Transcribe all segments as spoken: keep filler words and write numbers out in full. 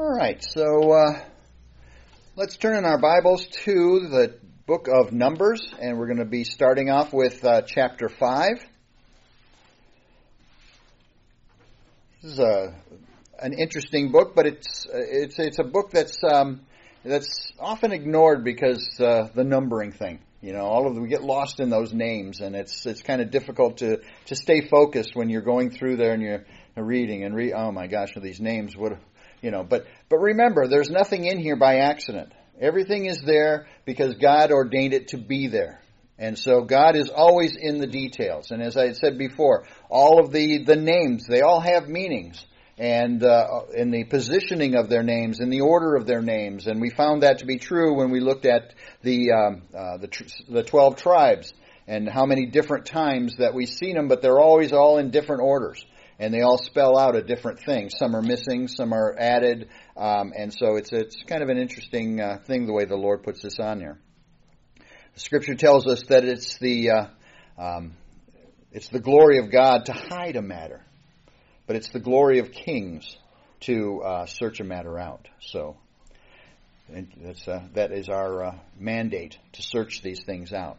All right, so uh, let's turn in our Bibles to the book of Numbers, and we're going to be starting off with uh, chapter five. This is a an interesting book, but it's it's it's a book that's um, that's often ignored because uh, the numbering thing. You know, all of the, we get lost in those names, and it's it's kind of difficult to, to stay focused when you're going through there and you're reading and read. Oh my gosh, are these names? What you know? But but remember, there's nothing in here by accident. Everything is there because God ordained it to be there, and so God is always in the details. And as I had said before, all of the, the names, they all have meanings. And uh, in the positioning of their names, in the order of their names, and we found that to be true when we looked at the um, uh, the, tr- the twelve tribes and how many different times that we've seen them, but they're always all in different orders, and they all spell out a different thing. Some are missing, some are added, um, and so it's it's kind of an interesting uh, thing the way the Lord puts this on there. The Scripture tells us that it's the uh, um, it's the glory of God to hide a matter. But it's the glory of kings to uh, search a matter out. So that's, uh, that is our uh, mandate, to search these things out.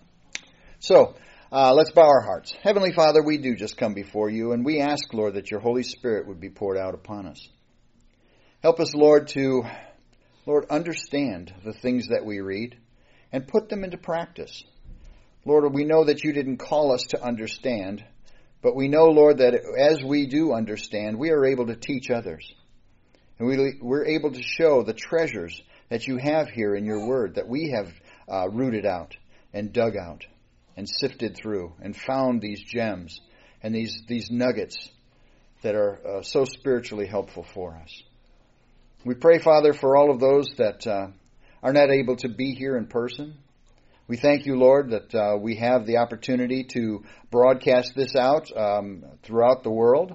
So uh, let's bow our hearts. Heavenly Father, we do just come before you, and we ask, Lord, that your Holy Spirit would be poured out upon us. Help us, Lord, to, Lord, understand the things that we read and put them into practice. Lord, we know that you didn't call us to understand, but we know, Lord, that as we do understand, we are able to teach others. And we, we're able to show the treasures that you have here in your word, that we have uh, rooted out and dug out and sifted through and found these gems and these, these nuggets that are uh, so spiritually helpful for us. We pray, Father, for all of those that uh, are not able to be here in person. We thank you, Lord, that uh, we have the opportunity to broadcast this out um, throughout the world.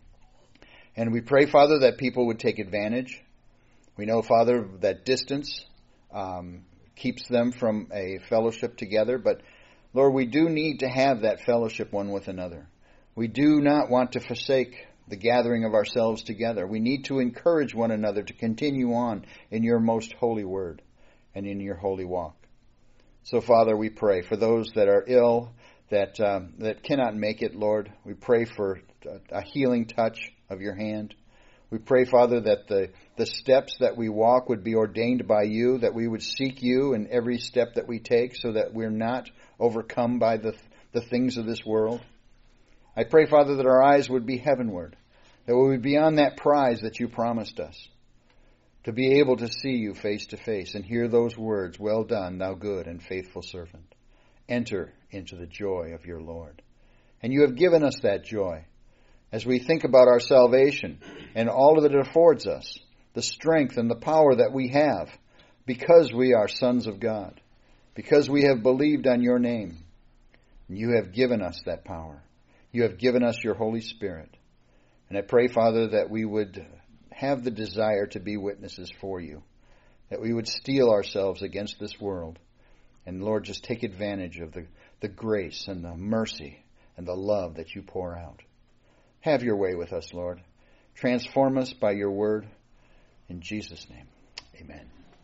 And we pray, Father, that people would take advantage. We know, Father, that distance um, keeps them from a fellowship together. But, Lord, we do need to have that fellowship one with another. We do not want to forsake the gathering of ourselves together. We need to encourage one another to continue on in your most holy word and in your holy walk. So, Father, we pray for those that are ill, that um, that cannot make it, Lord. We pray for a healing touch of your hand. We pray, Father, that the, the steps that we walk would be ordained by you, that we would seek you in every step that we take so that we're not overcome by the, the things of this world. I pray, Father, that our eyes would be heavenward, that we would be on that prize that you promised us, to be able to see you face to face and hear those words, "Well done, thou good and faithful servant. Enter into the joy of your Lord." And you have given us that joy as we think about our salvation and all that it affords us, the strength and the power that we have because we are sons of God, because we have believed on your name. And you have given us that power. You have given us your Holy Spirit. And I pray, Father, that we would have the desire to be witnesses for you, that we would steel ourselves against this world. And Lord, just take advantage of the, the grace and the mercy and the love that you pour out. Have your way with us, Lord. Transform us by your word. In Jesus' name, amen.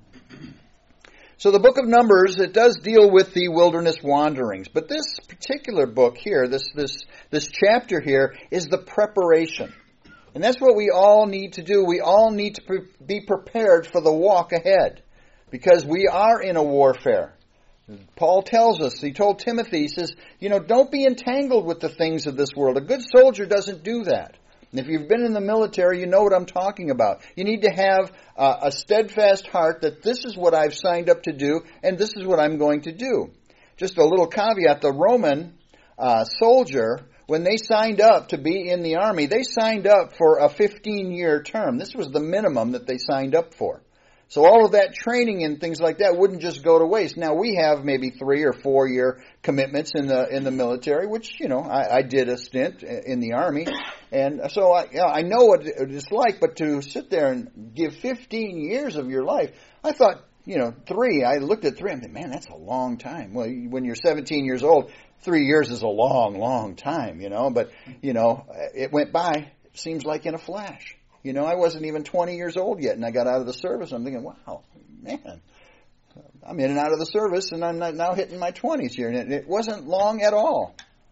So the book of Numbers, it does deal with the wilderness wanderings. But this particular book here, this this this chapter here, is the preparation. And that's what we all need to do. We all need to pre- be prepared for the walk ahead, because we are in a warfare. Paul tells us, he told Timothy, he says, you know, don't be entangled with the things of this world. A good soldier doesn't do that. And if you've been in the military, you know what I'm talking about. You need to have uh, a steadfast heart that this is what I've signed up to do, and this is what I'm going to do. Just a little caveat, the Roman uh, soldier, when they signed up to be in the army, they signed up for a fifteen-year term. This was the minimum that they signed up for. So all of that training and things like that wouldn't just go to waste. Now, we have maybe three or four-year commitments in the in the military, which, you know, I, I did a stint in the Army. And so I, you know, I know what it's like, but to sit there and give fifteen years of your life, I thought, you know, three, I looked at three, and I thought, man, that's a long time. Well, when you're seventeen years old, three years is a long, long time, you know. But, you know, it went by, it seems like in a flash. You know, I wasn't even twenty years old yet, and I got out of the service. I'm thinking, wow, man, I'm in and out of the service, and I'm not now hitting my twenties here. And it, it wasn't long at all.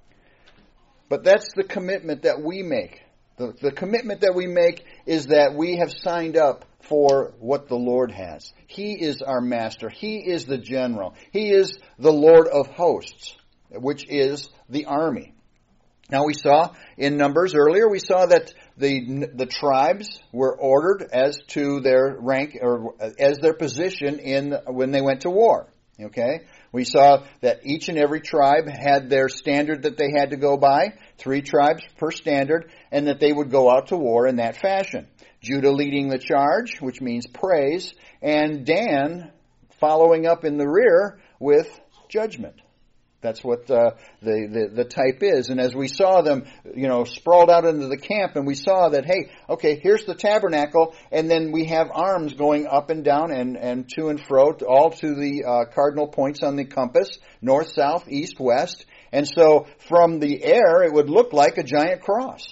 But that's the commitment that we make. The, the commitment that we make is that we have signed up for what the Lord has. He is our master. He is the general. He is the Lord of hosts, which is the army. Now we saw in Numbers earlier, we saw that the the tribes were ordered as to their rank or as their position in when they went to war. Okay? We saw that each and every tribe had their standard that they had to go by, three tribes per standard, and that they would go out to war in that fashion. Judah leading the charge, which means praise, and Dan following up in the rear with judgment. That's what uh, the, the the type is. And as we saw them, you know, sprawled out into the camp, and we saw that, hey, okay, here's the tabernacle, and then we have arms going up and down and, and to and fro, all to the uh, cardinal points on the compass, north, south, east, west. And so from the air, it would look like a giant cross.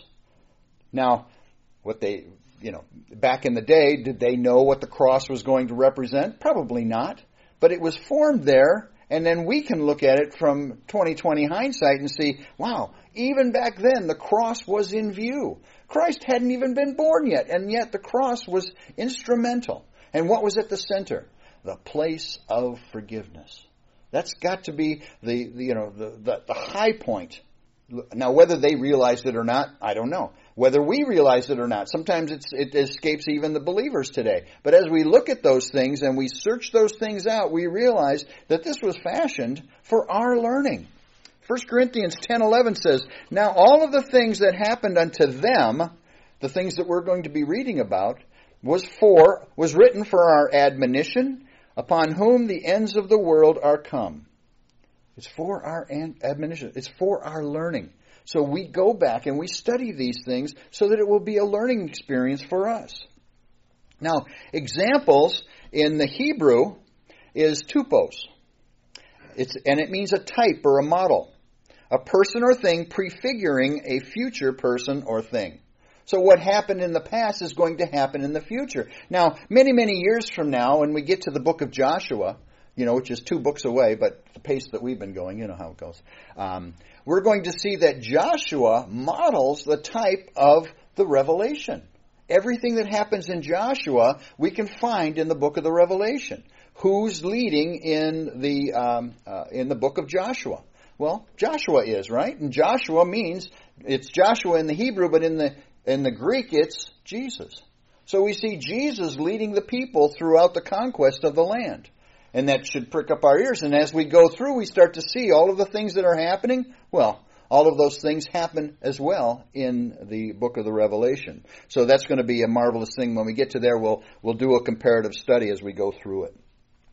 Now, what they, you know, back in the day, did they know what the cross was going to represent? Probably not. But it was formed there. And then we can look at it from twenty twenty hindsight and see, wow, even back then the cross was in view. Christ hadn't even been born yet, and yet the cross was instrumental. And what was at the center? The place of forgiveness. That's got to be the, the you know the, the, the high point. Now, whether they realized it or not, I don't know. Whether we realize it or not, sometimes it's, it escapes even the believers today. But as we look at those things and we search those things out, we realize that this was fashioned for our learning. First Corinthians ten eleven says, now all of the things that happened unto them, the things that we're going to be reading about, was for was written for our admonition, upon whom the ends of the world are come. It's for our admonition. It's for our learning. So we go back and we study these things so that it will be a learning experience for us. Now, examples in the Hebrew is tupos. It's, and it means a type or a model. A person or thing prefiguring a future person or thing. So what happened in the past is going to happen in the future. Now, many, many years from now, when we get to the book of Joshua, you know, which is two books away, but the pace that we've been going, you know how it goes. Um, we're going to see that Joshua models the type of the Revelation. Everything that happens in Joshua, we can find in the book of the Revelation. Who's leading in the um, uh, in the book of Joshua? Well, Joshua is, right? And Joshua means, it's Joshua in the Hebrew, but in the in the Greek, it's Jesus. So we see Jesus leading the people throughout the conquest of the land. And that should prick up our ears. And as we go through, we start to see all of the things that are happening. Well, all of those things happen as well in the book of the Revelation. So that's going to be a marvelous thing. When we get to there, we'll we'll do a comparative study as we go through it.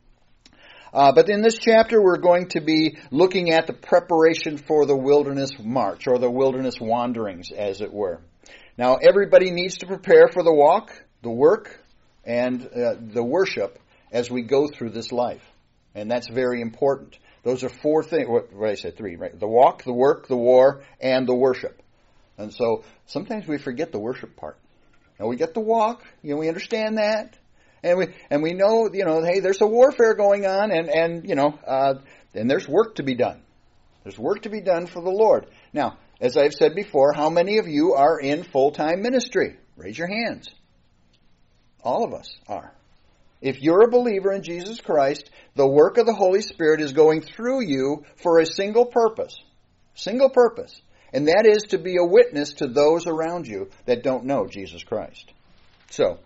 Uh, but in this chapter, we're going to be looking at the preparation for the wilderness march, or the wilderness wanderings, as it were. Now, everybody needs to prepare for the walk, the work, and uh, the worship as we go through this life. And that's very important. Those are four things. What, what did I say? Three, right? The walk, the work, the war, and the worship. And so sometimes we forget the worship part. Now we get the walk, you know, we understand that. And we and we know, you know, hey, there's a warfare going on, and, and you know, uh, and there's work to be done. There's work to be done for the Lord. Now, as I've said before, how many of you are in full-time ministry? Raise your hands. All of us are. If you're a believer in Jesus Christ, the work of the Holy Spirit is going through you for a single purpose. Single purpose. And that is to be a witness to those around you that don't know Jesus Christ. So,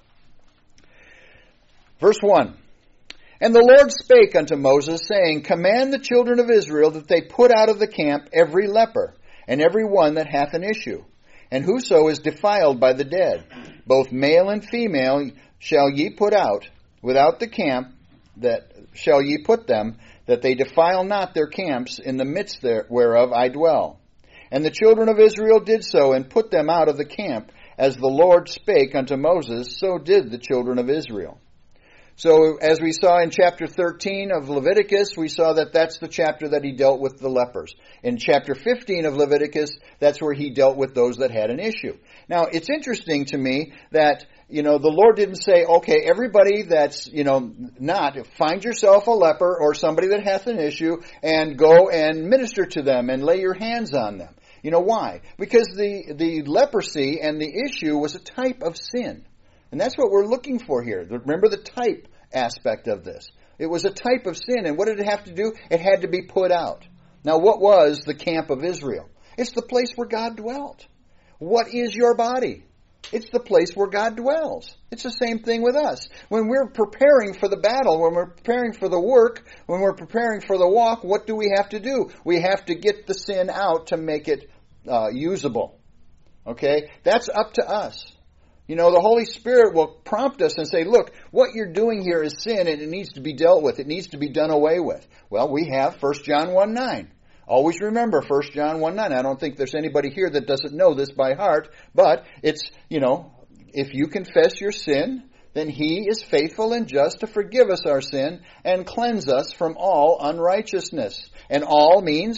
verse one. And the Lord spake unto Moses, saying, Command the children of Israel that they put out of the camp every leper, and every one that hath an issue, and whoso is defiled by the dead, both male and female shall ye put out, without the camp, that shall ye put them, that they defile not their camps in the midst there, whereof I dwell. And the children of Israel did so, and put them out of the camp, as the Lord spake unto Moses, so did the children of Israel. So as we saw in chapter thirteen of Leviticus, we saw that that's the chapter that he dealt with the lepers. In chapter fifteen of Leviticus, that's where he dealt with those that had an issue. Now, it's interesting to me that, you know, the Lord didn't say, okay, everybody that's, you know, not, find yourself a leper or somebody that hath an issue and go and minister to them and lay your hands on them. You know why? Because the, the leprosy and the issue was a type of sin. And that's what we're looking for here. Remember the type aspect of this. It was a type of sin, and what did it have to do? It had to be put out. Now, what was the camp of Israel? It's the place where God dwelt. What is your body? It's the place where God dwells. It's the same thing with us. When we're preparing for the battle, when we're preparing for the work, when we're preparing for the walk, what do we have to do? We have to get the sin out to make it uh, usable. Okay? That's up to us. You know, the Holy Spirit will prompt us and say, look, what you're doing here is sin and it needs to be dealt with. It needs to be done away with. Well, we have First John one nine. Always remember First John one nine. I don't think there's anybody here that doesn't know this by heart, but it's, you know, if you confess your sin, then He is faithful and just to forgive us our sin and cleanse us from all unrighteousness. And all means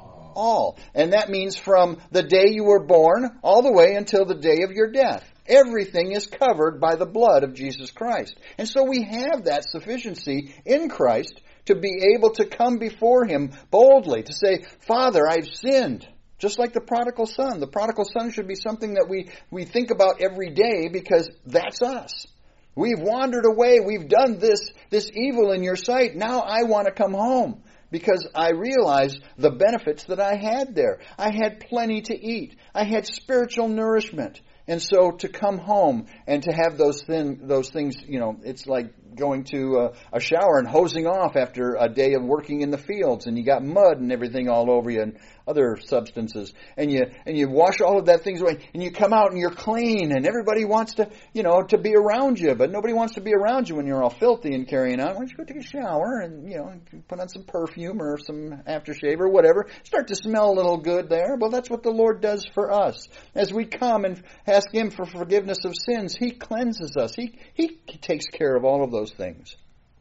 all. And that means from the day you were born all the way until the day of your death. Everything is covered by the blood of Jesus Christ. And so we have that sufficiency in Christ to be able to come before Him boldly, to say, Father, I've sinned. Just like the prodigal son. The prodigal son should be something that we, we think about every day because that's us. We've wandered away. We've done this, this evil in your sight. Now I want to come home because I realize the benefits that I had there. I had plenty to eat. I had spiritual nourishment. And so to come home and to have those thin, those things, you know, it's like going to a, a shower and hosing off after a day of working in the fields, and you got mud and everything all over you and other substances, and you and you wash all of that things away, and you come out and you're clean, and everybody wants to, you know, to be around you, but nobody wants to be around you when you're all filthy and carrying on. Why don't you go take a shower and, you know, put on some perfume or some aftershave or whatever, start to smell a little good there. Well, that's what the Lord does for us. As we come and ask Him for forgiveness of sins, He cleanses us. He He takes care of all of those things.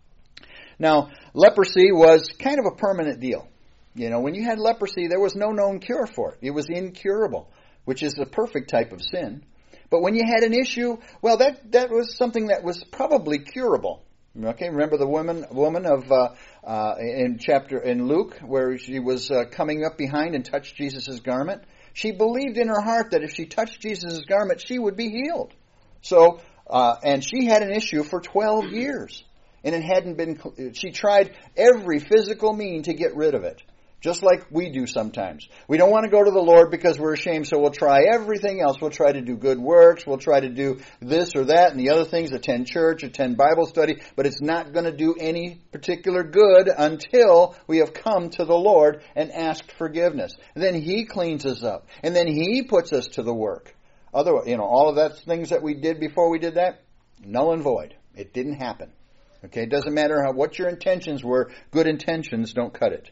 Now, leprosy was kind of a permanent deal. You know, when you had leprosy, there was no known cure for it. It was incurable, which is the perfect type of sin. But when you had an issue, well, that, that was something that was probably curable. Okay, remember the woman woman of uh, uh, in chapter in Luke, where she was uh, coming up behind and touched Jesus' garment. She believed in her heart that if she touched Jesus' garment, she would be healed. So, uh, and she had an issue for twelve years, and it hadn't been. She tried every physical mean to get rid of it. Just like we do sometimes. We don't want to go to the Lord because we're ashamed, so we'll try everything else. We'll try to do good works. We'll try to do this or that and the other things, attend church, attend Bible study, but it's not going to do any particular good until we have come to the Lord and asked forgiveness. And then He cleans us up, and then He puts us to the work. Otherwise, you know, all of that things that we did before we did that, null and void. It didn't happen. Okay, it doesn't matter how, what your intentions were. Good intentions don't cut it.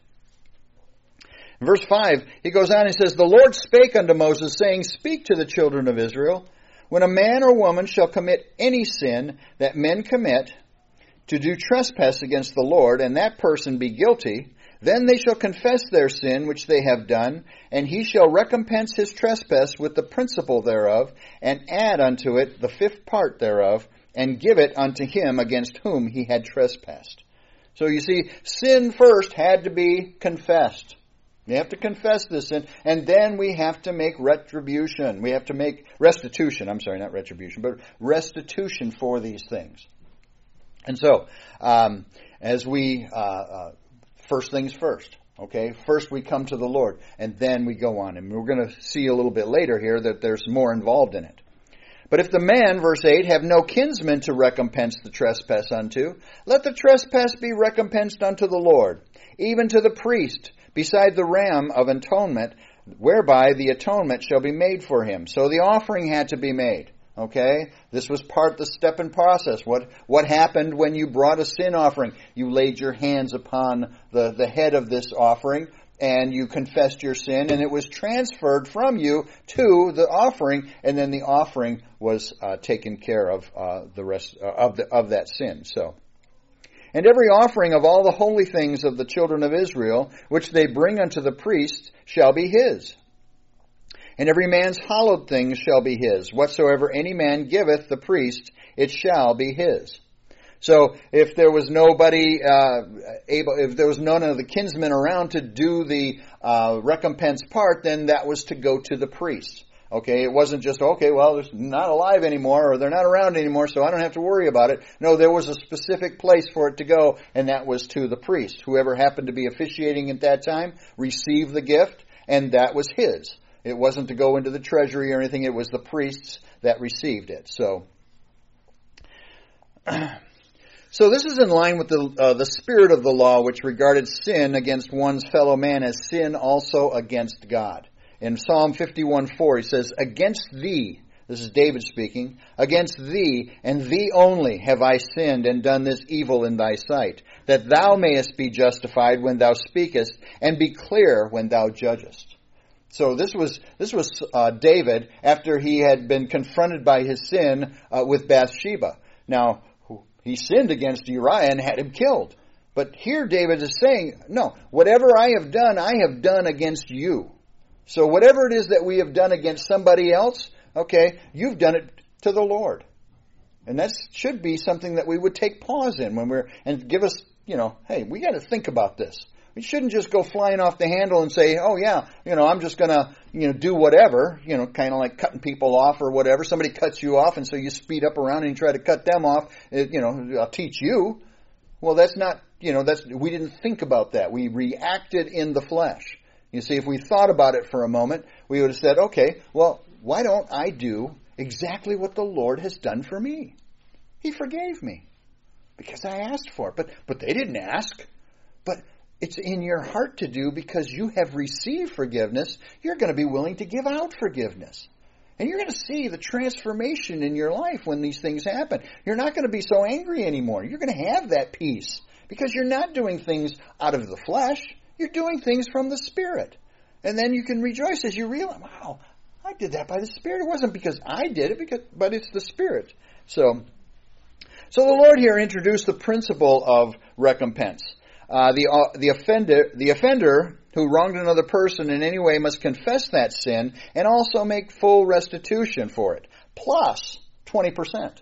In verse five, he goes on and says, The Lord spake unto Moses, saying, Speak to the children of Israel, when a man or woman shall commit any sin that men commit, to do trespass against the Lord, and that person be guilty, then they shall confess their sin which they have done, and he shall recompense his trespass with the principal thereof, and add unto it the fifth part thereof, and give it unto him against whom he had trespassed. So you see, sin first had to be confessed. We have to confess this sin, and then we have to make retribution. We have to make restitution. I'm sorry, not retribution, but restitution for these things. And so, um, as we, uh, uh, first things first, okay? First we come to the Lord, and then we go on. And we're going to see a little bit later here that there's more involved in it. But if the man, verse eight, have no kinsman to recompense the trespass unto, let the trespass be recompensed unto the Lord, even to the priest, beside the ram of atonement, whereby the atonement shall be made for him. So the offering had to be made. Okay? This was part of the step and process. What what happened when you brought a sin offering? You laid your hands upon the, the head of this offering, and you confessed your sin, and it was transferred from you to the offering, and then the offering was uh, taken care of uh, the rest uh, of the, of that sin. So And every offering of all the holy things of the children of Israel, which they bring unto the priest, shall be his. And every man's hallowed things shall be his. Whatsoever any man giveth the priest, it shall be his. So if there was nobody uh, able, if there was none of the kinsmen around to do the uh, recompense part, then that was to go to the priest. Okay, it wasn't just, okay, well, they're not alive anymore, or they're not around anymore, so I don't have to worry about it. No, there was a specific place for it to go, and that was to the priest. Whoever happened to be officiating at that time received the gift, and that was his. It wasn't to go into the treasury or anything. It was the priests that received it. So, so this is in line with the uh, the spirit of the law, which regarded sin against one's fellow man as sin also against God. In Psalm fifty-one four, he says, "Against thee," this is David speaking, "against thee and thee only have I sinned and done this evil in thy sight, that thou mayest be justified when thou speakest, and be clear when thou judgest." So this was this was uh, David after he had been confronted by his sin uh, with Bathsheba. Now, he sinned against Uriah and had him killed. But here David is saying, no, whatever I have done, I have done against you. So whatever it is that we have done against somebody else, okay, you've done it to the Lord. And that should be something that we would take pause in when we're, and give us, you know, hey, we got to think about this. We shouldn't just go flying off the handle and say, oh yeah, you know, I'm just going to, you know, do whatever, you know, kind of like cutting people off or whatever. Somebody cuts you off and so you speed up around and you try to cut them off. It, you know, I'll teach you. Well, that's not, you know, that's, we didn't think about that. We reacted in the flesh. You see, if we thought about it for a moment, we would have said, okay, well, why don't I do exactly what the Lord has done for me? He forgave me because I asked for it. But, but they didn't ask. But it's in your heart to do because you have received forgiveness. You're going to be willing to give out forgiveness. And you're going to see the transformation in your life when these things happen. You're not going to be so angry anymore. You're going to have that peace because you're not doing things out of the flesh. You're doing things from the Spirit. And then you can rejoice as you realize, wow, I did that by the Spirit. It wasn't because I did it, because, but it's the Spirit. So, so the Lord here introduced the principle of recompense. Uh, the uh, the offender the offender who wronged another person in any way must confess that sin and also make full restitution for it, plus twenty percent.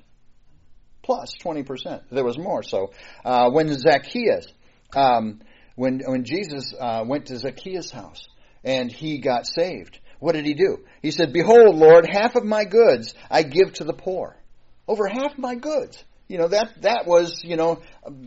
Plus twenty percent. There was more. So uh, when Zacchaeus, um, when when Jesus uh, went to Zacchaeus' house and he got saved, what did he do? He said, "Behold, Lord, half of my goods I give to the poor." Over half my goods. You know, that that was, you know,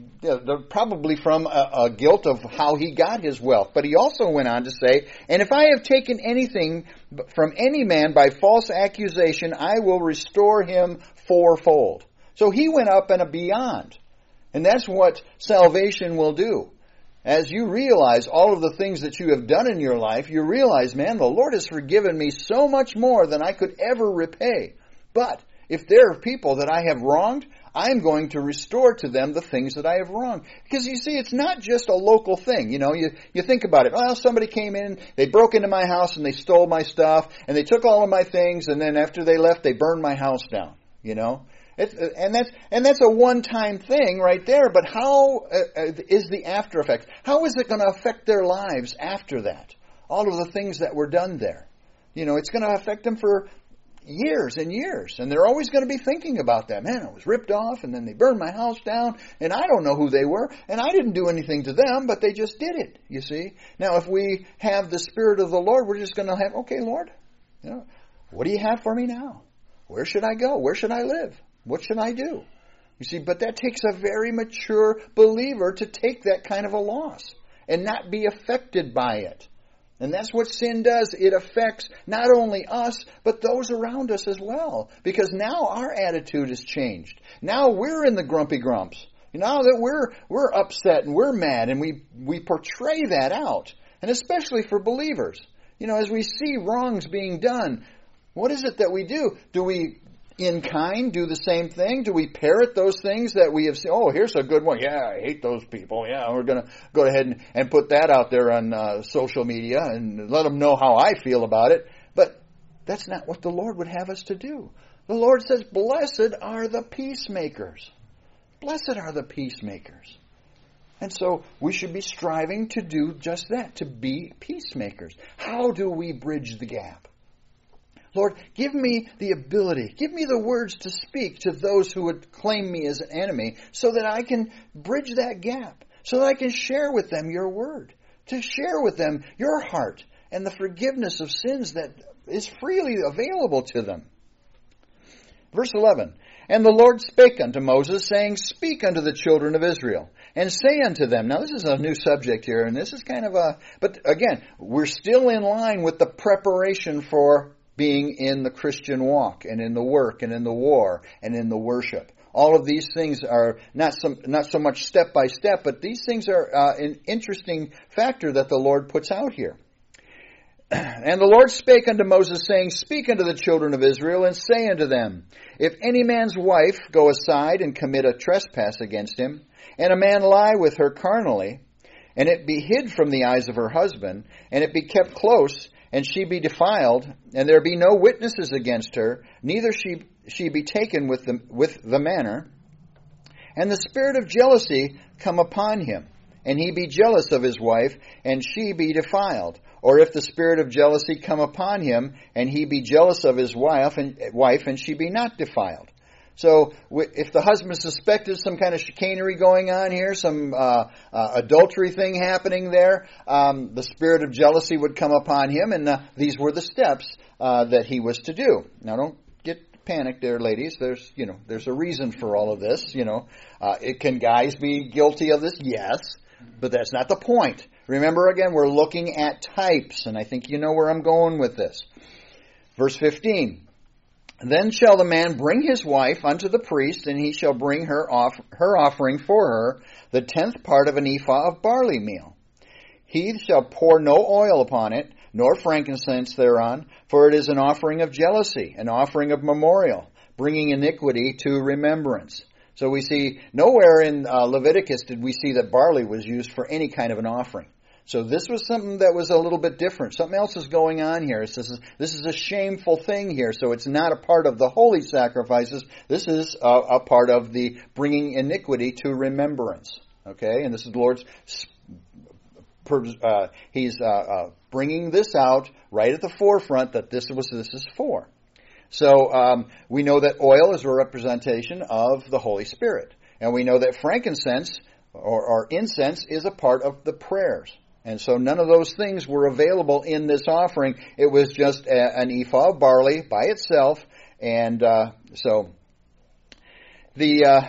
uh, probably from a, a guilt of how he got his wealth. But he also went on to say, "And if I have taken anything from any man by false accusation, I will restore him fourfold." So he went up and beyond. And that's what salvation will do. As you realize all of the things that you have done in your life, you realize, man, the Lord has forgiven me so much more than I could ever repay. But if there are people that I have wronged, I'm going to restore to them the things that I have wronged. Because you see, it's not just a local thing. You know, you, you think about it. Well, somebody came in, they broke into my house and they stole my stuff and they took all of my things, and then after they left, they burned my house down. You know? It's, and that's and that's a one-time thing right there, but how uh, is the after effect? How is it going to affect their lives after that? All of the things that were done there. You know, it's going to affect them for years and years, and they're always going to be thinking about that. Man, I was ripped off, and then they burned my house down, and I don't know who they were, and I didn't do anything to them, but they just did it, you see. Now, if we have the Spirit of the Lord, we're just going to have, okay, Lord, you know, what do you have for me now? Where should I go? Where should I live? What should I do? You see, but that takes a very mature believer to take that kind of a loss and not be affected by it. And that's what sin does. It affects not only us, but those around us as well. Because now our attitude has changed. Now we're in the grumpy grumps. Now that we're we're upset and we're mad, and we, we portray that out. And especially for believers. You know, as we see wrongs being done, what is it that we do? Do we, in kind, do the same thing? Do we parrot those things that we have seen? Oh, here's a good one. Yeah, I hate those people. Yeah, we're going to go ahead and, and put that out there on uh, social media and let them know how I feel about it. But that's not what the Lord would have us to do. The Lord says, blessed are the peacemakers. Blessed are the peacemakers. And so we should be striving to do just that, to be peacemakers. How do we bridge the gap? Lord, give me the ability, give me the words to speak to those who would claim me as an enemy so that I can bridge that gap, so that I can share with them your word, to share with them your heart and the forgiveness of sins that is freely available to them. Verse eleven, And the Lord spake unto Moses, saying, Speak unto the children of Israel, and say unto them. Now this is a new subject here, and this is kind of a, but again, we're still in line with the preparation for being in the Christian walk, and in the work, and in the war, and in the worship. All of these things are not some, not so much step by step, but these things are uh, an interesting factor that the Lord puts out here. And the Lord spake unto Moses, saying, Speak unto the children of Israel, and say unto them, If any man's wife go aside and commit a trespass against him, and a man lie with her carnally, and it be hid from the eyes of her husband, and it be kept close, and she be defiled, and there be no witnesses against her, neither she she be taken with the with the manner, and the spirit of jealousy come upon him, and he be jealous of his wife, and she be defiled. Or if the spirit of jealousy come upon him, and he be jealous of his wife, and wife, and she be not defiled. So if the husband suspected some kind of chicanery going on here, some uh, uh, adultery thing happening there, um, the spirit of jealousy would come upon him, and uh, these were the steps uh, that he was to do. Now, don't get panicked there, ladies. There's, you know, there's a reason for all of this. You know, uh, it can guys be guilty of this? Yes, but that's not the point. Remember, again, we're looking at types, and I think you know where I'm going with this. Verse fifteen. Then shall the man bring his wife unto the priest, and he shall bring her off her offering for her, the tenth part of an ephah of barley meal. He shall pour no oil upon it, nor frankincense thereon, for it is an offering of jealousy, an offering of memorial, bringing iniquity to remembrance. So we see nowhere in uh, Leviticus did we see that barley was used for any kind of an offering. So this was something that was a little bit different. Something else is going on here. This is, this is a shameful thing here. So it's not a part of the holy sacrifices. This is a, a part of the bringing iniquity to remembrance. Okay? And this is the Lord's, uh, he's uh, uh, bringing this out right at the forefront that this was this is for. So um, we know that oil is a representation of the Holy Spirit. And we know that frankincense or, or incense is a part of the prayers. And so none of those things were available in this offering. It was just a, an ephah of barley by itself. And uh, so the uh,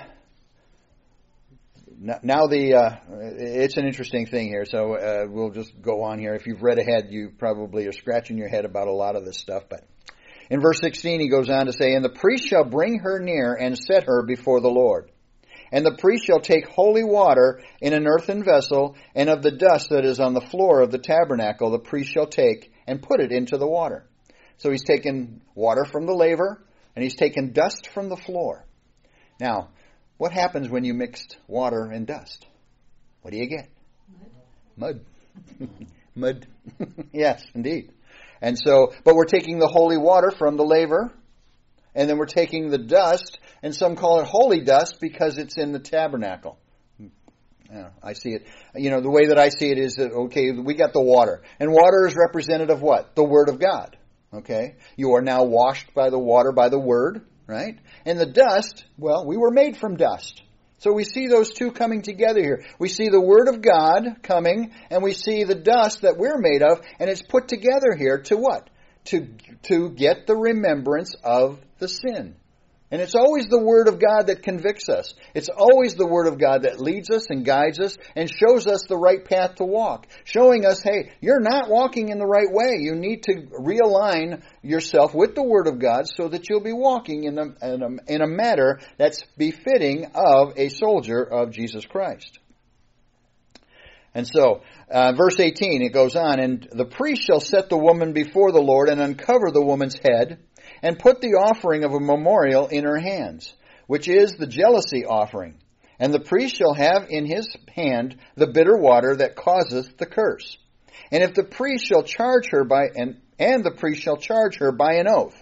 now the uh, it's an interesting thing here. So uh, we'll just go on here. If you've read ahead, you probably are scratching your head about a lot of this stuff. But in verse sixteen, he goes on to say, And the priest shall bring her near and set her before the Lord. And the priest shall take holy water in an earthen vessel, and of the dust that is on the floor of the tabernacle the priest shall take and put it into the water. So he's taken water from the laver, and he's taken dust from the floor. Now, what happens when you mixed water and dust? What do you get? Mud. Mud. Mud. Yes, indeed. And so, but we're taking the holy water from the laver, and then we're taking the dust, and some call it holy dust because it's in the tabernacle. Yeah, I see it. You know, the way that I see it is that, okay, we got the water. And water is representative of what? The Word of God. Okay? You are now washed by the water, by the Word, right? And the dust, well, we were made from dust. So we see those two coming together here. We see the Word of God coming, and we see the dust that we're made of, and it's put together here to what? To, to get the remembrance of the sin. And it's always the Word of God that convicts us. It's always the Word of God that leads us and guides us and shows us the right path to walk. Showing us, hey, you're not walking in the right way. You need to realign yourself with the Word of God so that you'll be walking in a, in a, in a manner that's befitting of a soldier of Jesus Christ. And so, uh, verse eighteen, it goes on, And the priest shall set the woman before the Lord and uncover the woman's head, and put the offering of a memorial in her hands, which is the jealousy offering. And the priest shall have in his hand the bitter water that causeth the curse. And if the priest shall charge her by, and, and the priest shall charge her by an oath,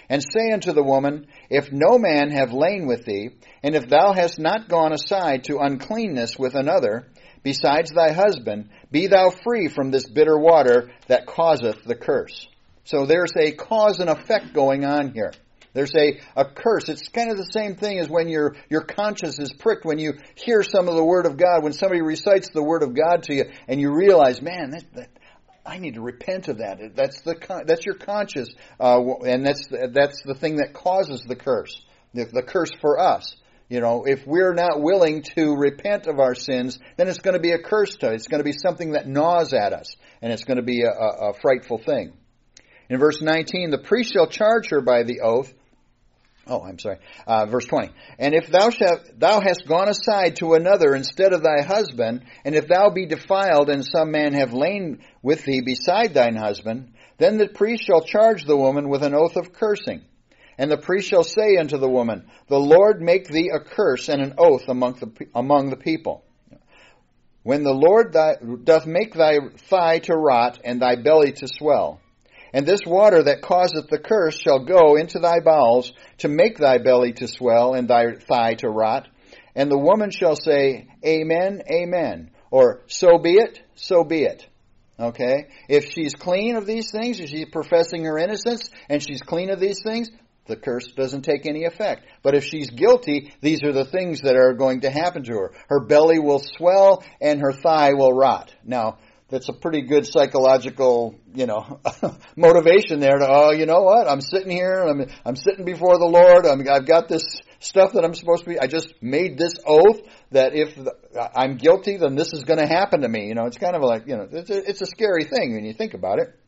and say unto the woman, If no man have lain with thee, and if thou hast not gone aside to uncleanness with another, besides thy husband, be thou free from this bitter water that causeth the curse. So there's a cause and effect going on here. There's a, a curse. It's kind of the same thing as when your, your conscience is pricked, when you hear some of the Word of God, when somebody recites the Word of God to you, and you realize, man, that, that, I need to repent of that. That's the that's your conscience, uh, and that's that's the thing that causes the curse, the, the curse for us. You know, if we're not willing to repent of our sins, then it's going to be a curse to us. It's going to be something that gnaws at us, and it's going to be a, a, a frightful thing. In verse nineteen, the priest shall charge her by the oath. Oh, I'm sorry. Uh, verse twenty. And if thou shalt, thou hast gone aside to another instead of thy husband, and if thou be defiled, and some man have lain with thee beside thine husband, then the priest shall charge the woman with an oath of cursing. And the priest shall say unto the woman, The Lord make thee a curse and an oath among the among the people. When the Lord thy, doth make thy thigh to rot, and thy belly to swell, and this water that causeth the curse shall go into thy bowels, to make thy belly to swell, and thy thigh to rot. And the woman shall say, Amen, amen. Or, so be it, so be it. Okay? If she's clean of these things, if she's professing her innocence, and she's clean of these things, the curse doesn't take any effect. But if she's guilty, these are the things that are going to happen to her. Her belly will swell, and her thigh will rot. Now, that's a pretty good psychological, you know, motivation there to, oh, you know what? I'm sitting here, I'm I'm sitting before the Lord, I'm, I've got this stuff that I'm supposed to be, I just made this oath that if the, I'm guilty, then this is going to happen to me. You know, it's kind of like, you know, it's a, it's a scary thing when you think about it.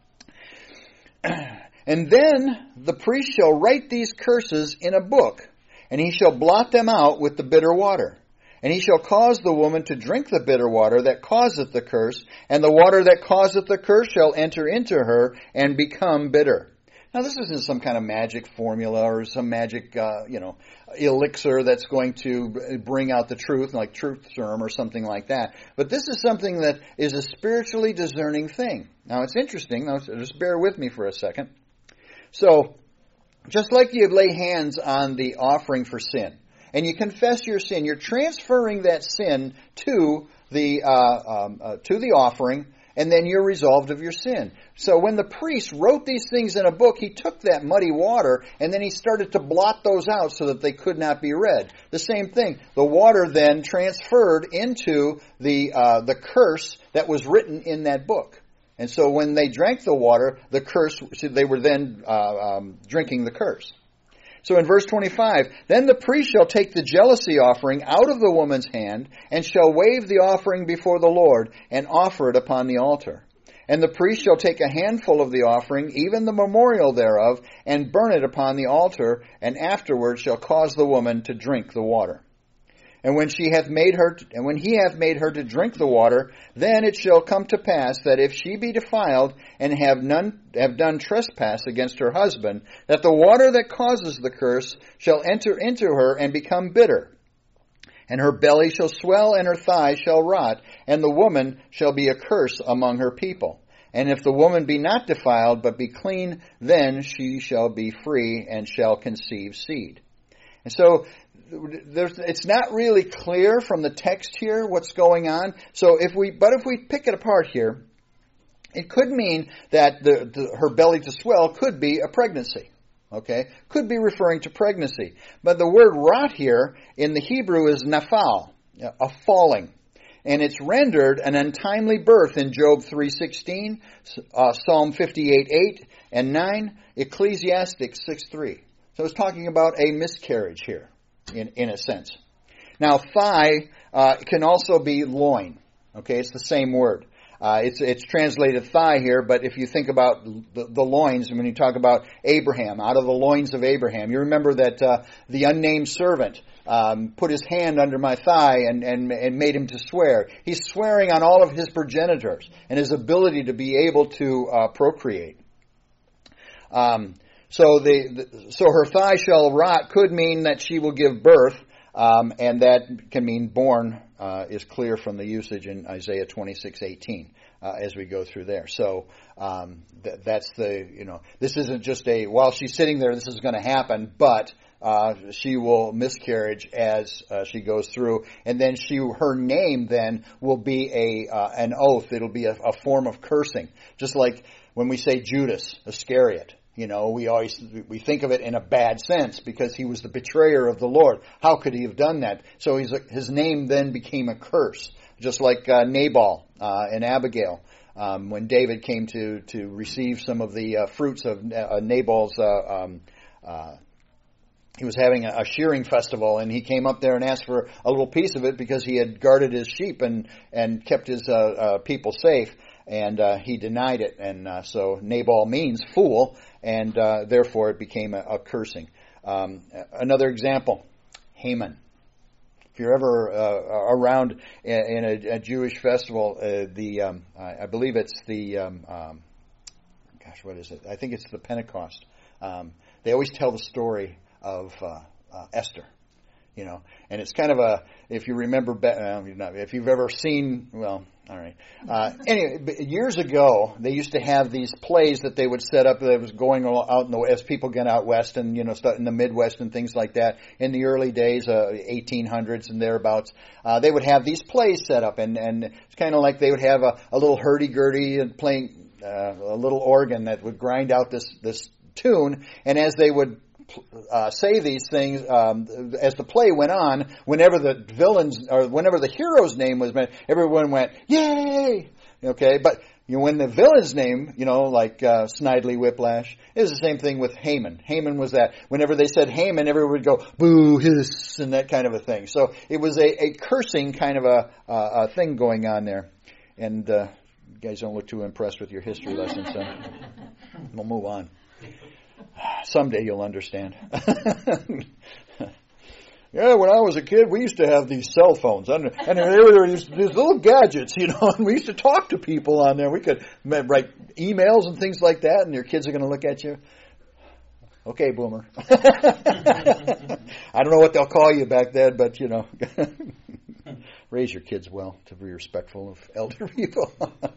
And then the priest shall write these curses in a book, and he shall blot them out with the bitter water. And he shall cause the woman to drink the bitter water that causeth the curse, and the water that causeth the curse shall enter into her and become bitter. Now, this isn't some kind of magic formula or some magic, uh, you know, elixir that's going to bring out the truth, like truth serum or something like that. But this is something that is a spiritually discerning thing. Now, it's interesting. Now, just bear with me for a second. So, just like you lay hands on the offering for sin, and you confess your sin, you're transferring that sin to the uh, um, uh, to the offering, and then you're resolved of your sin. So when the priest wrote these things in a book, he took that muddy water, and then he started to blot those out so that they could not be read. The same thing. The water then transferred into the uh, the curse that was written in that book. And so when they drank the water, the curse, they were then uh, um, drinking the curse. So in verse twenty-five, then the priest shall take the jealousy offering out of the woman's hand, and shall wave the offering before the Lord, and offer it upon the altar. And the priest shall take a handful of the offering, even the memorial thereof, and burn it upon the altar, and afterward shall cause the woman to drink the water. And when she hath made her, and when he hath made her to drink the water, then it shall come to pass that if she be defiled and have none have done trespass against her husband, that the water that causes the curse shall enter into her and become bitter. And her belly shall swell, and her thigh shall rot, and the woman shall be a curse among her people. And if the woman be not defiled, but be clean, then she shall be free, and shall conceive seed. And so, There's, it's not really clear from the text here what's going on. So if we, but if we pick it apart here, it could mean that the, the, her belly to swell could be a pregnancy. Okay, could be referring to pregnancy. But the word rot here in the Hebrew is nafal, a falling, and it's rendered an untimely birth in Job three sixteen, uh, Psalm fifty-eight eight and nine, Ecclesiastes six three. So it's talking about a miscarriage here. In, in a sense. Now, thigh uh, can also be loin. Okay, it's the same word. Uh, it's it's translated thigh here, but if you think about the, the loins, when you talk about Abraham, out of the loins of Abraham, you remember that uh, the unnamed servant um, put his hand under my thigh and, and, and made him to swear. He's swearing on all of his progenitors and his ability to be able to uh, procreate. Um So the, the so her thigh shall rot could mean that she will give birth, um, and that can mean born uh, is clear from the usage in Isaiah twenty-six eighteen. uh, as we go through there. So um, th- that's the, you know, this isn't just a, while she's sitting there, this is going to happen, but uh, she will miscarriage as uh, she goes through. And then she, her name then will be a uh, an oath. It'll be a, a form of cursing. Just like when we say Judas Iscariot. You know, we always, we think of it in a bad sense because he was the betrayer of the Lord. How could he have done that? So he's, his name then became a curse. Just like uh, Nabal uh, and Abigail. Um, when David came to, to receive some of the uh, fruits of uh, Nabal's, uh, um, uh, he was having a, a shearing festival, and he came up there and asked for a little piece of it because he had guarded his sheep and, and kept his uh, uh, people safe. And uh, he denied it, and uh, so Nabal means fool, and uh, therefore it became a, a cursing. Um, another example, Haman. If you're ever uh, around in a, a Jewish festival, uh, the um, I believe it's the um, um, gosh, what is it? I think it's the Pentecost. Um, they always tell the story of uh, uh, Esther. You know, and it's kind of a, if you remember, uh, if you've ever seen, well, all right. Uh, anyway, years ago, they used to have these plays that they would set up that was going out in the, as people get out west and, you know, start in the Midwest and things like that. In the early days, uh, eighteen hundreds and thereabouts, uh, they would have these plays set up, and, and it's kind of like they would have a, a little hurdy-gurdy and playing uh, a little organ that would grind out this, this tune, and as they would Uh, say these things um, as the play went on. Whenever the villains or whenever the hero's name was mentioned, everyone went yay. Okay, but you know, when the villain's name, you know, like uh, Snidely Whiplash, it was the same thing with Haman. Haman was that. Whenever they said Haman, everyone would go boo, hiss, and that kind of a thing. So it was a, a cursing kind of a, a, a thing going on there. And uh, you guys don't look too impressed with your history lesson, so we'll move on. Someday you'll understand. Yeah, when I was a kid, we used to have these cell phones, and, and there were these, these little gadgets, you know, and we used to talk to people on there. We could write emails and things like that, and your kids are going to look at you. Okay, boomer. I don't know what they'll call you back then, but, you know, raise your kids well to be respectful of elder people.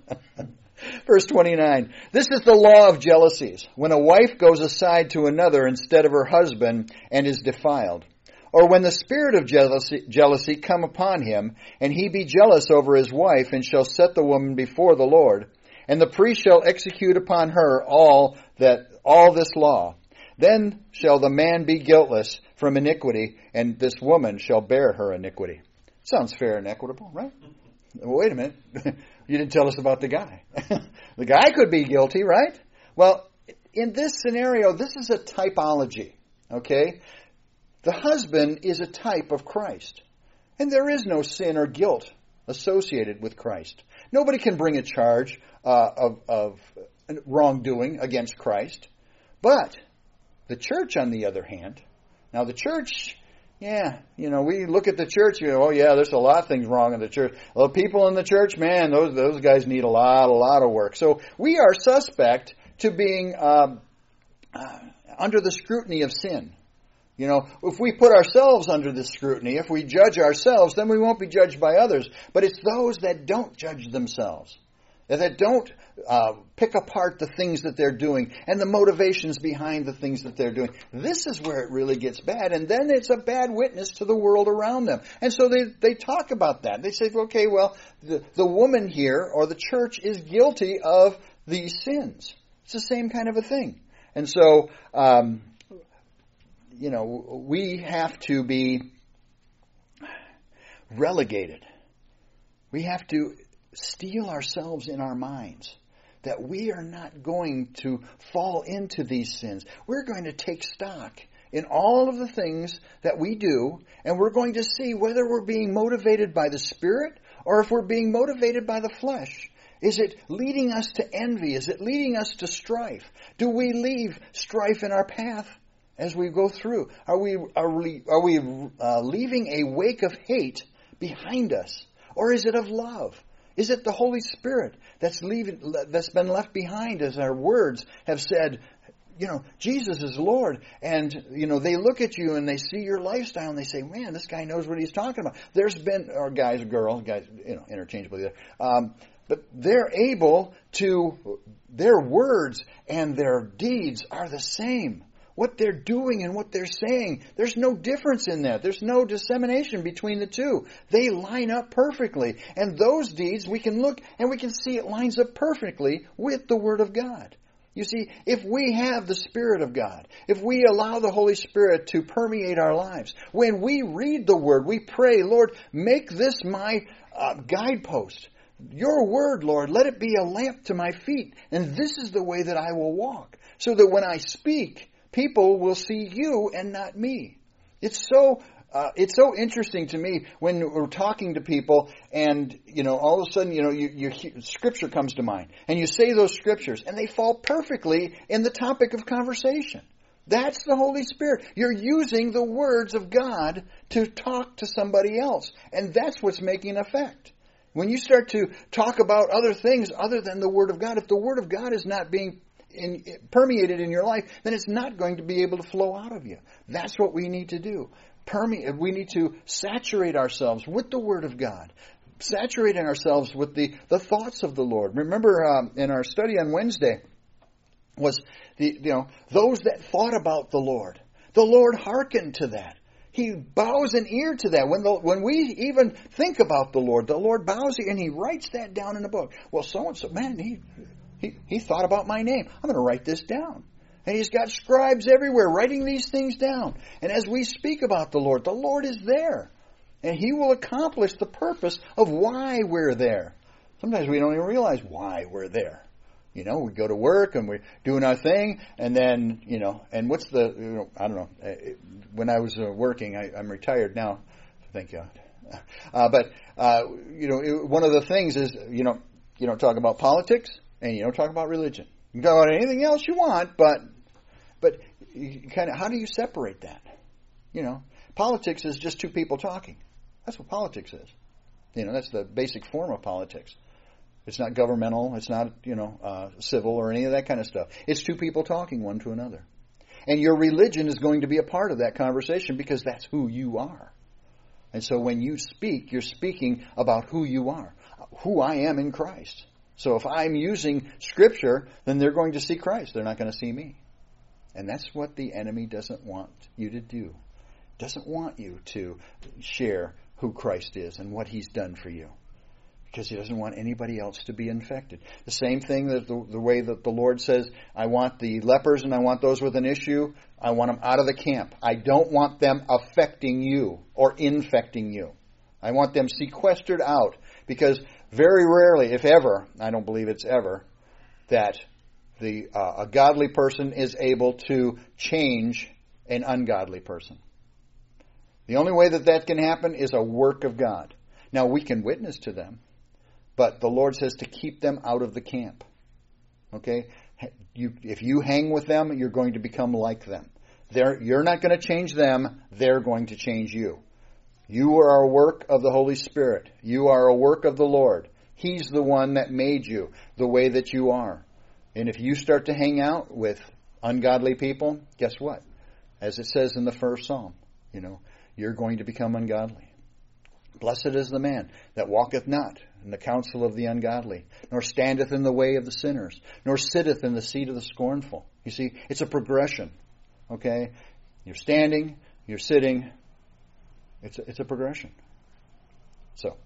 Verse twenty-nine, this is the law of jealousies, when a wife goes aside to another instead of her husband and is defiled. Or when the spirit of jealousy, jealousy come upon him, and he be jealous over his wife, and shall set the woman before the Lord, and the priest shall execute upon her all that all this law. Then shall the man be guiltless from iniquity, and this woman shall bear her iniquity. Sounds fair and equitable, right? Well, wait a minute. You didn't tell us about the guy. The guy could be guilty, right? Well, in this scenario, this is a typology, okay? The husband is a type of Christ. And there is no sin or guilt associated with Christ. Nobody can bring a charge uh, of, of wrongdoing against Christ. But the church, on the other hand, now the church... Yeah, you know, we look at the church, you know, oh yeah, there's a lot of things wrong in the church. Well, people in the church, man, those those guys need a lot, a lot of work. So we are suspect to being um, uh, under the scrutiny of sin. You know, if we put ourselves under this scrutiny, if we judge ourselves, then we won't be judged by others. But it's those that don't judge themselves, that don't uh, pick apart the things that they're doing and the motivations behind the things that they're doing. This is where it really gets bad, and then it's a bad witness to the world around them. And so they, they talk about that. They say, okay, well, the, the woman here or the church is guilty of these sins. It's the same kind of a thing. And so, um, you know, we have to be relegated. We have to steel ourselves in our minds that we are not going to fall into these sins. We're going to take stock in all of the things that we do, and we're going to see whether we're being motivated by the Spirit or if we're being motivated by the flesh. Is it leading us to envy? Is it leading us to strife? Do we leave strife in our path as we go through? Are we are we, are we uh, leaving a wake of hate behind us? Or is it of love? Is it the Holy Spirit that's leaving, that's been left behind, as our words have said, you know, Jesus is Lord, and, you know, they look at you and they see your lifestyle and they say, man, this guy knows what he's talking about. There's been, or guys or girls, guys, you know, interchangeably there, um, but they're able to, their words and their deeds are the same. What they're doing and what they're saying, there's no difference in that. There's no dissemination between the two. They line up perfectly. And those deeds, we can look and we can see it lines up perfectly with the Word of God. You see, if we have the Spirit of God, if we allow the Holy Spirit to permeate our lives, when we read the Word, we pray, Lord, make this my uh, guidepost. Your Word, Lord, let it be a lamp to my feet, and this is the way that I will walk, so that when I speak, people will see you and not me. It's so uh, it's so interesting to me when we're talking to people, and you know, all of a sudden, you know, you, you scripture comes to mind, and you say those scriptures, and they fall perfectly in the topic of conversation. That's the Holy Spirit. You're using the words of God to talk to somebody else, and that's what's making effect. When you start to talk about other things other than the Word of God, if the Word of God is not being in, permeated in your life, then it's not going to be able to flow out of you. That's what we need to do. Permeate. We need to saturate ourselves with the Word of God. Saturating ourselves with the, the thoughts of the Lord. Remember um, in our study on Wednesday was the you know those that thought about the Lord. The Lord hearkened to that. He bows an ear to that. When the, when we even think about the Lord, the Lord bows and He writes that down in the book. Well, so-and-so, man, he, he, he thought about my name. I'm going to write this down. And He's got scribes everywhere writing these things down. And as we speak about the Lord, the Lord is there. And He will accomplish the purpose of why we're there. Sometimes we don't even realize why we're there. You know, we go to work and we're doing our thing, and then, you know, and what's the, you know, I don't know, when I was uh, working, I, I'm retired now, thank God. Uh, but, uh, you know, it, one of the things is, you know, you don't talk about politics, and you don't talk about religion. You can talk about anything else you want, but, but you kind of, how do you separate that? You know, politics is just two people talking. That's what politics is. You know, that's the basic form of politics. It's not governmental. It's not, you know, uh, civil or any of that kind of stuff. It's two people talking one to another. And your religion is going to be a part of that conversation because that's who you are. And so when you speak, you're speaking about who you are, who I am in Christ. So if I'm using Scripture, then they're going to see Christ. They're not going to see me. And that's what the enemy doesn't want you to do. Doesn't want you to share who Christ is and what He's done for you. Because He doesn't want anybody else to be infected. The same thing that the, the way that the Lord says, I want the lepers and I want those with an issue, I want them out of the camp. I don't want them affecting you or infecting you. I want them sequestered out. Because very rarely, if ever, I don't believe it's ever, that the uh, a godly person is able to change an ungodly person. The only way that that can happen is a work of God. Now, we can witness to them. But the Lord says to keep them out of the camp. Okay? You, if you hang with them, you're going to become like them. They're, you're not going to change them. They're going to change you. You are a work of the Holy Spirit. You are a work of the Lord. He's the one that made you the way that you are. And if you start to hang out with ungodly people, guess what? As it says in the first Psalm, you know, you're going to become ungodly. Blessed is the man that walketh not in the counsel of the ungodly, nor standeth in the way of the sinners, nor sitteth in the seat of the scornful. You see, it's a progression. Okay? You're standing, you're sitting. It's a, it's a progression. So,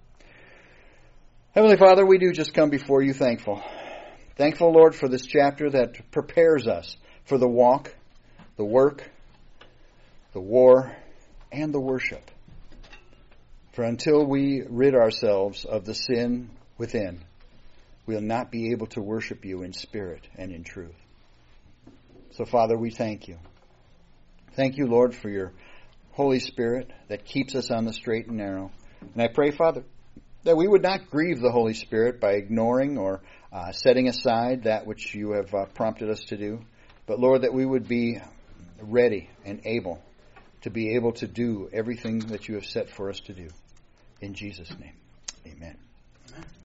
Heavenly Father, we do just come before you thankful. Thankful, Lord, for this chapter that prepares us for the walk, the work, the war, and the worship. For until we rid ourselves of the sin within, we'll not be able to worship you in spirit and in truth. So, Father, we thank you. Thank you, Lord, for your Holy Spirit that keeps us on the straight and narrow. And I pray, Father, that we would not grieve the Holy Spirit by ignoring or uh, setting aside that which you have uh, prompted us to do. But, Lord, that we would be ready and able to be able to do everything that you have set for us to do. In Jesus' name, amen.